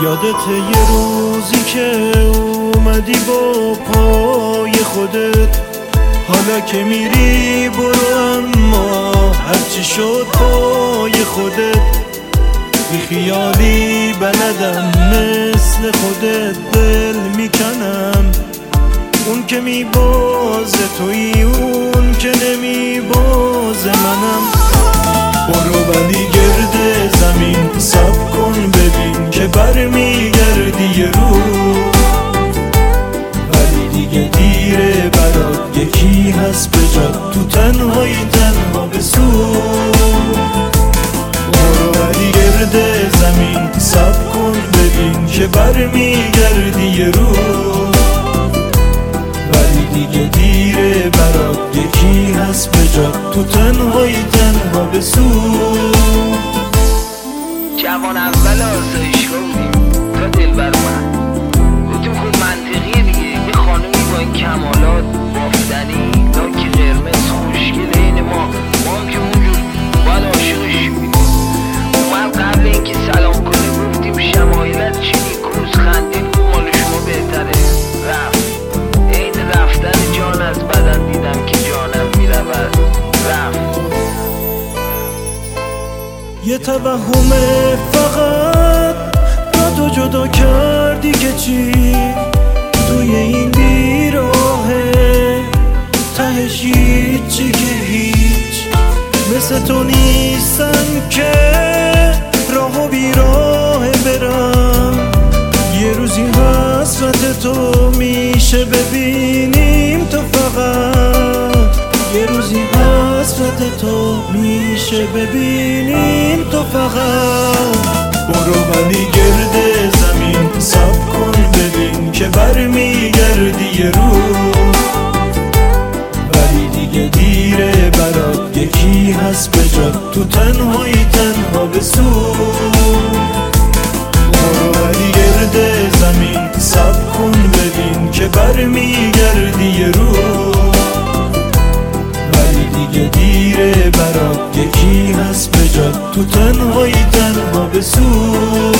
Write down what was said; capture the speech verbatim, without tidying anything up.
یادت یه روزی که اومدی با پای خودت، حالا که میری برو اما هرچی شد پای خودت. بی خیالی بلدم مثل خودت دل میکنم، اون که میبازه توی اون که نمیبازه منم. برو ولی گرد زمین سب کن ببین که برمیگردی یه روز، ولی دیگه دیره برات یکی هست به جات تو تنهایی تنها بسوز. برو ولی گرد زمین سب کن ببین که برمیگردی یه روز، ولی دیگه دیره برات یکی هست به جات تو تنهایی تنها بسوز. جوان اول آسایشگاه بودیم تا دل بر من گفتیم خود منطقیه دیگه، یه خانومی با این کمالات بافتنی لاکی قرمز خوشگل این ما ما هم که اونجور باید عاشقش شدیم. اومد قبل اینکه سلام کنه گفتیم شمایلت چی نیکوز خندید مال شما بهتره. رفت عین رفتن جان از بدن دیدم که جانم میرود. رفت یه توهمه فقط با تو جدا کردی که چی توی این بیراهه تهش هیچی که هیچ مثل تو نیستم که راه و بیراه برم. یه روزی حسرت تو میشه ببینیم تو فقط، یه روزی حسرت تو میشه ببینیم تو فقط. برو ولی گرد زمین سب کن ببین که برمیگردی یه روز، ولی دیگه دیره برات یکی هست به جات تو تنهایی تنها بسوز. برو ولی گرد زمین سب کن ببین که برمیگردی یه روز، ولی دیگه دیره برات یکی هست به جات تو تنهایی تنها بسوز.